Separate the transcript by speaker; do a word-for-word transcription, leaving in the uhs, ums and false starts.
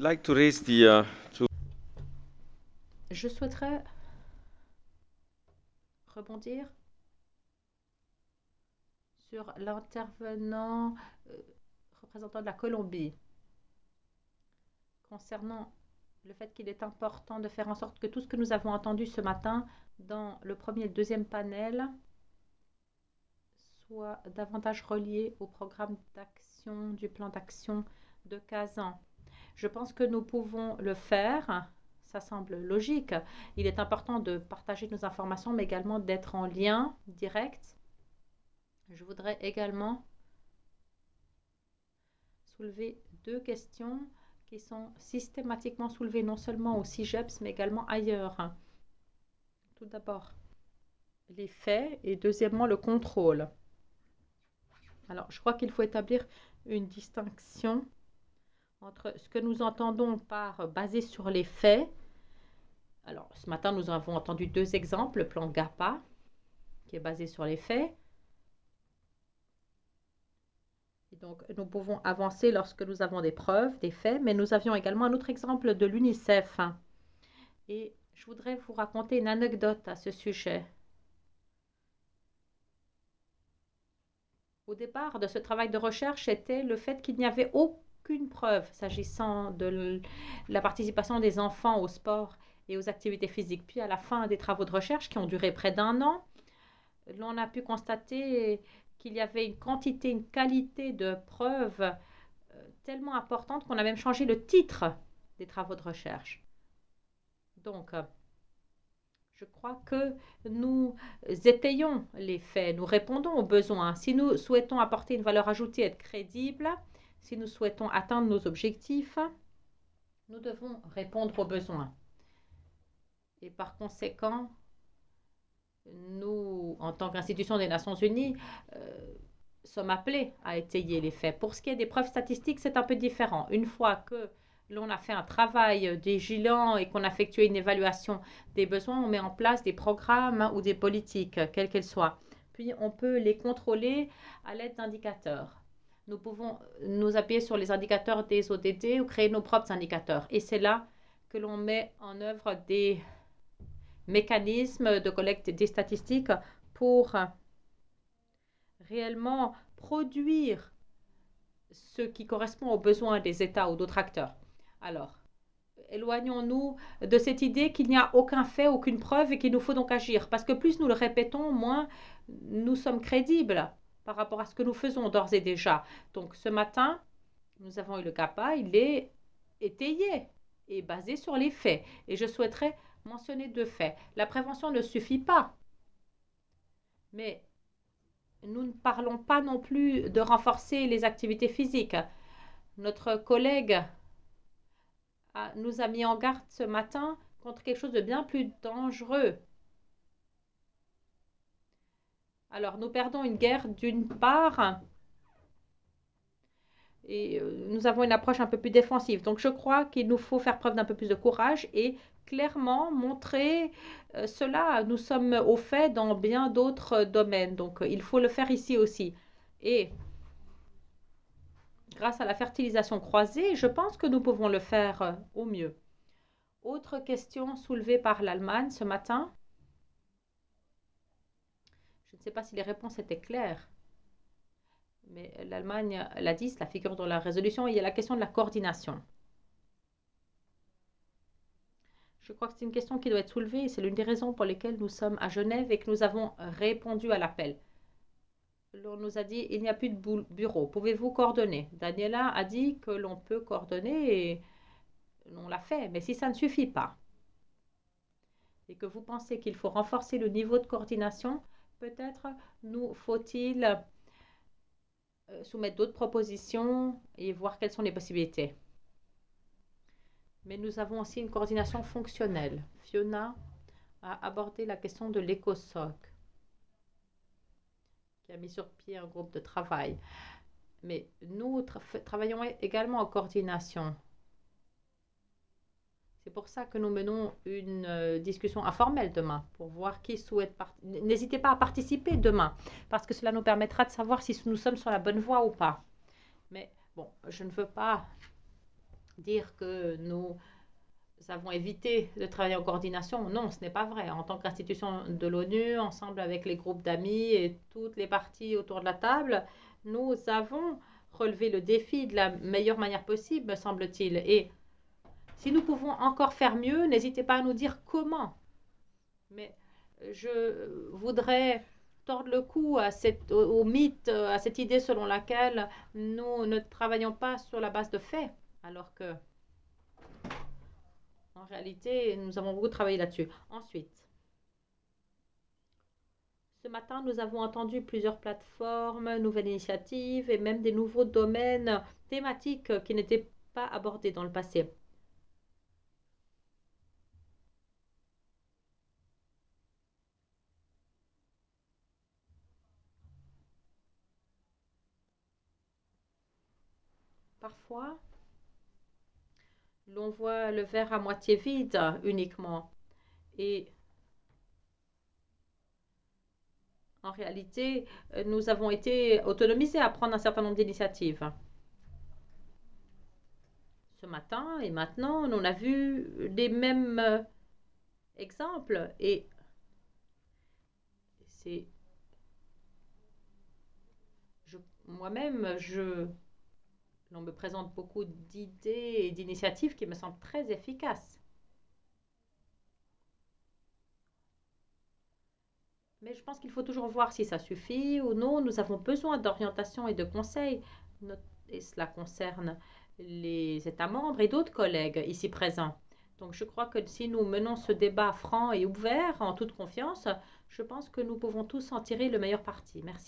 Speaker 1: like to raise the uh, to
Speaker 2: Je souhaiterais rebondir sur l'intervenant euh, représentant de la Colombie concernant le fait qu'il est important de faire en sorte que tout ce que nous avons entendu ce matin dans le premier et le deuxième panel soit davantage relié au programme d'action du plan d'action de Kazan. Je pense que nous pouvons le faire, ça semble logique. Il est important de partager nos informations, mais également d'être en lien direct. Je voudrais également soulever deux questions qui sont systématiquement soulevées non seulement au CIGEPS, mais également ailleurs. Tout d'abord, les faits et deuxièmement, le contrôle. Alors, je crois qu'il faut établir une distinction entre ce que nous entendons par basé sur les faits. Alors, ce matin, nous avons entendu deux exemples. Le plan GAPA, qui est basé sur les faits. Et donc, nous pouvons avancer lorsque nous avons des preuves, des faits, mais nous avions également un autre exemple de l'UNICEF. Et je voudrais vous raconter une anecdote à ce sujet. Au départ de ce travail de recherche était le fait qu'il n'y avait aucune preuve s'agissant de la participation des enfants au sport et aux activités physiques. Puis à la fin des travaux de recherche qui ont duré près d'un an, l'on a pu constater qu'il y avait une quantité, une qualité de preuves euh, tellement importante qu'on a même changé le titre des travaux de recherche. Donc, euh, je crois que nous étayons les faits, nous répondons aux besoins. Si nous souhaitons apporter une valeur ajoutée, être crédibles, si nous souhaitons atteindre nos objectifs, nous devons répondre aux besoins. Et par conséquent, nous, en tant qu'institution des Nations Unies, euh, sommes appelés à étayer les faits. Pour ce qui est des preuves statistiques, c'est un peu différent. Une fois que l'on a fait un travail vigilant et qu'on a effectué une évaluation des besoins, on met en place des programmes ou des politiques, quelles qu'elles soient. Puis on peut les contrôler à l'aide d'indicateurs. Nous pouvons nous appuyer sur les indicateurs des O D D ou créer nos propres indicateurs. Et c'est là que l'on met en œuvre des mécanismes de collecte des statistiques pour réellement produire ce qui correspond aux besoins des États ou d'autres acteurs. Alors, éloignons-nous de cette idée qu'il n'y a aucun fait, aucune preuve et qu'il nous faut donc agir. Parce que plus nous le répétons, moins nous sommes crédibles par rapport à ce que nous faisons d'ores et déjà. Donc ce matin, nous avons eu le CAPA, il est étayé et basé sur les faits. Et je souhaiterais mentionner deux faits. La prévention ne suffit pas, mais nous ne parlons pas non plus de renforcer les activités physiques. Notre collègue a, nous a mis en garde ce matin contre quelque chose de bien plus dangereux. Alors, nous perdons une guerre d'une part et euh, nous avons une approche un peu plus défensive. Donc, je crois qu'il nous faut faire preuve d'un peu plus de courage et clairement montrer euh, cela. Nous sommes au fait dans bien d'autres domaines. Donc, euh, il faut le faire ici aussi. Et grâce à la fertilisation croisée, je pense que nous pouvons le faire euh, au mieux. Autre question soulevée par l'Allemagne ce matin. Je ne sais pas si les réponses étaient claires, mais l'Allemagne l'a dit, cela figure dans la résolution. Il y a la question de la coordination. Je crois que c'est une question qui doit être soulevée. C'est l'une des raisons pour lesquelles nous sommes à Genève et que nous avons répondu à l'appel. On nous a dit il n'y a plus de bureau. Pouvez-vous coordonner? Daniela a dit que l'on peut coordonner et on l'a fait. Mais si ça ne suffit pas et que vous pensez qu'il faut renforcer le niveau de coordination, peut-être nous faut-il soumettre d'autres propositions et voir quelles sont les possibilités. Mais nous avons aussi une coordination fonctionnelle. Fiona a abordé la question de l'ECOSOC, qui a mis sur pied un groupe de travail. Mais nous tra travaillons également en coordination. C'est pour ça que nous menons une euh, discussion informelle demain, pour voir qui souhaite participer. N'hésitez pas à participer demain, parce que cela nous permettra de savoir si nous sommes sur la bonne voie ou pas. Mais bon, je ne veux pas dire que nous avons évité de travailler en coordination. Non, ce n'est pas vrai. En tant qu'institution de l'ONU, ensemble avec les groupes d'amis et toutes les parties autour de la table, nous avons relevé le défi de la meilleure manière possible, me semble-t-il. Et si nous pouvons encore faire mieux, n'hésitez pas à nous dire comment. Mais je voudrais tordre le cou à cette, au, au mythe, à cette idée selon laquelle nous ne travaillons pas sur la base de faits, alors que en réalité, nous avons beaucoup travaillé là-dessus. Ensuite, ce matin, nous avons entendu plusieurs plateformes, nouvelles initiatives et même des nouveaux domaines thématiques qui n'étaient pas abordés dans le passé. Parfois, l'on voit le verre à moitié vide uniquement. Et en réalité, nous avons été autonomisés à prendre un certain nombre d'initiatives. Ce matin et maintenant, on a vu les mêmes exemples et c'est je, moi-même, je, l'on me présente beaucoup d'idées et d'initiatives qui me semblent très efficaces. Mais je pense qu'il faut toujours voir si ça suffit ou non. Nous avons besoin d'orientation et de conseils. Et cela concerne les États membres et d'autres collègues ici présents. Donc je crois que si nous menons ce débat franc et ouvert, en toute confiance, je pense que nous pouvons tous en tirer le meilleur parti. Merci.